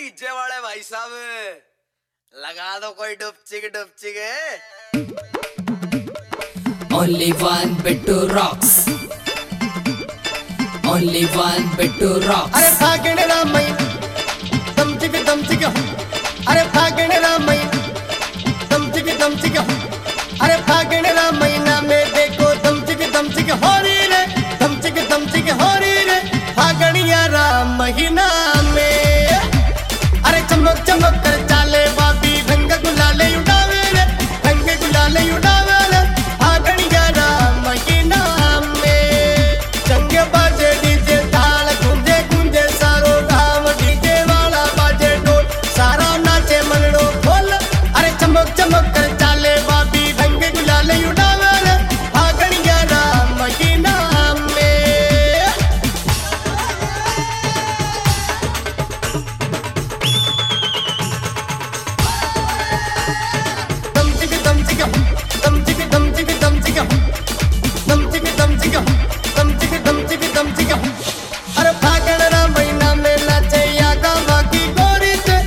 DJ वाले भाई साहब लगा दो कोई डुपचिक Only one Bittu rocks. Only one Bittu rocks. अरे फागण रामई दमचिक अरे फागण रामई दमचिक अरे फागण रामईना में देखो दमचिक हो रही रे दमचिक हो रही रे फागणिया राम महीना में अरे चमक कर चाले बाबी रंग गुलाले उड़ावे रे रंग गुलाले उड़ावे रे फागणिया राम महीना में चंगे बाजे डीजे ताल गूंजे सारो गाँव डीजे वाला बाजे ढोल सारा नाचे मनड़ो खोल अरे चमक कर चाले बाबी रंग गुलाले उड़ावे रे फागणिया राम महीना दमचिक अरे फागण रामईना में नाचे या गावा की गोरी से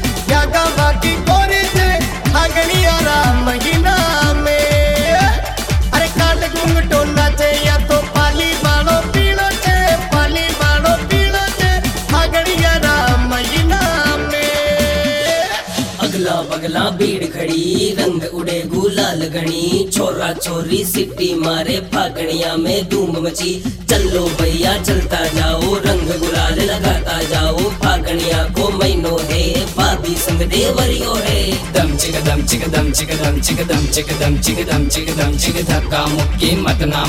फागणिया राम महीना में अरे काट घूंघटो नाचे या तो पाली बाड़ो पीड़ो छे फागणिया राम महीना में अगला बगला भीड़ खड़ी रंग उड़े गुलाल गणी छोरा छोरी सिट्टी मारे फागणिया में धूम मची चलो भैया चलता जाओ रंग गुलाल लगाता जाओ फागणिया को महीनो है भाभी संग देवरियो है दमचिक धक्का मुक्की मत ना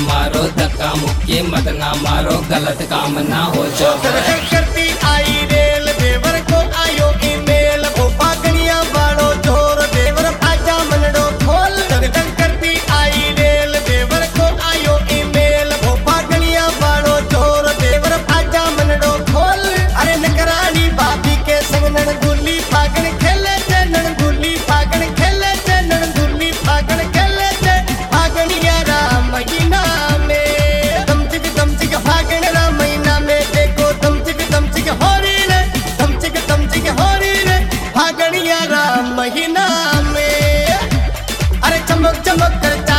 मारो गलत काम ना हो जाओ करती आई रेल देवर को आयो ईमेल वो फागणिया बाड़ो जोर देवर आजा मनडो खोल दगदग करती आई रेल देवर को आयो ईमेल वो फागणिया बाड़ो जोर देवर आजा मनडो खोल अरे नकरानी बाबी के संग ननगुली फागण खेले थे ननगुली फागण खेले थे ननगुली फागण खेले थे फागणिया राम महीना में दमचिक फागण राम महीना में देखो दमचिक हो रही रे दमचिक हो रही रे फागणिया राम महीना में अरे चमक कर